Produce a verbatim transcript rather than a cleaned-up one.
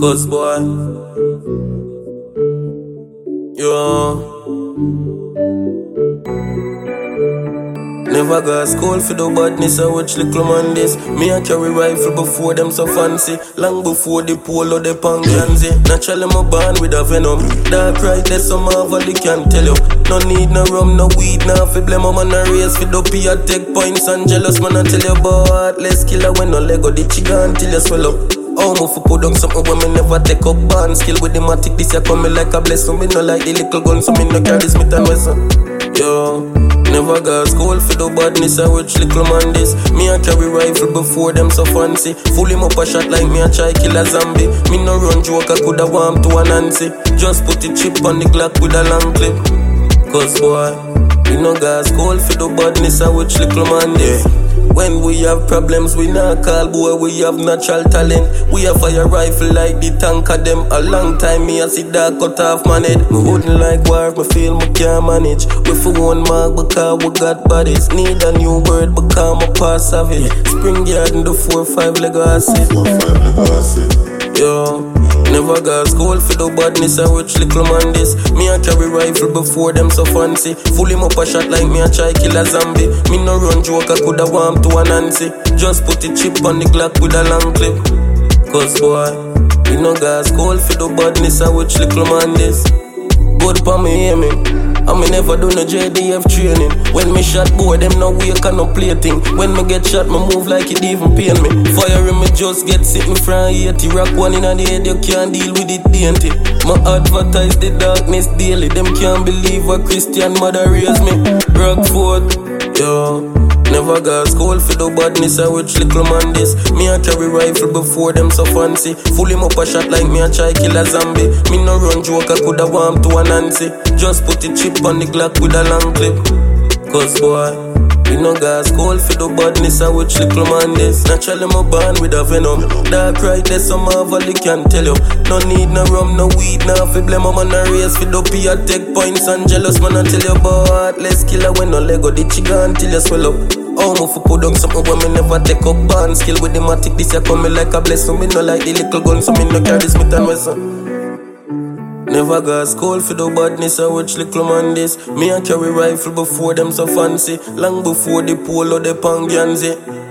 Cause boy, yo, never got school for the badness. I watch little man this. Me a carry rifle before them so fancy. Long before the polo, the panganzi. Naturally my born with a venom. Dark right there, some marvelly can tell you. No need no rum, no weed, no fi blame. I'm on a race for the P take points and jealous man. I tell you about let's killer when no Lego the chicken until you swell up. Oh, mo fi put down something when me never take up band. Skill with the matic, this ya come me like a blessing. Me no like the little gun, so me no carry Smith and Wesson. Yo, never got school for the badness. I watch little man this. Me a carry rifle before them so fancy. Full him up a shot like me a try kill a zombie. Me no run joke, I coulda warm to a Nancy. Just put the chip on the Glock with a long clip. Cause boy, we no got school for the badness. I watch little man this. When we have problems, we not call boy, we have natural talent. We have fire rifle like the tank of them. A long time me a see that cut off man head. Me wouldn't like war, me feel me can't manage. We for one mark because we got bodies. Need a new word because my past savage. Spring yard in the four five legacy. Yo, never got school for the badness. I watch little man this. Me a carry rifle before them so fancy. Full him up a shot like me a try kill a zombie. Me no run joke, I coulda warm to a Nancy. Just put the chip on the Glock with a long clip. Cause boy, we no got school for the badness. I watch little man this. Good pa me hear me. I me never do no J D F training. When me shot boy, them no wake and no play thing. When me get shot, me move like it even pain me. Fire me just get sitting from eighty. Rock one in the head, you can't deal with it dainty. Me advertise the darkness daily. Them can't believe a Christian mother raised me. Rockford, yo. Never got school for the badness. I watch little man this. Me a carry rifle before them so fancy. Full him up a shot like me a try kill a zombie. Me no run joke, I coulda warm to a Nancy. Just put the chip on the Glock with a long clip. Cause boy, we no got school for the badness. I watch little man this. Naturally my born with a venom. Dark right there, some marvelly can tell you. No need no rum, no weed, no fi blame. I'm on a race for the P take points and jealous man. I tell you about let's killer when no Lego the chicken until you swell up. Oh, mo fi put down something when me never take up band. Skill with the matic, this ya come me like a blessing. Me no like the little gun, so me no carry Smith and Wesson. Never got school for the badness. I watch little man this. Me a carry rifle before them so fancy. Long before the polo, the panganzi.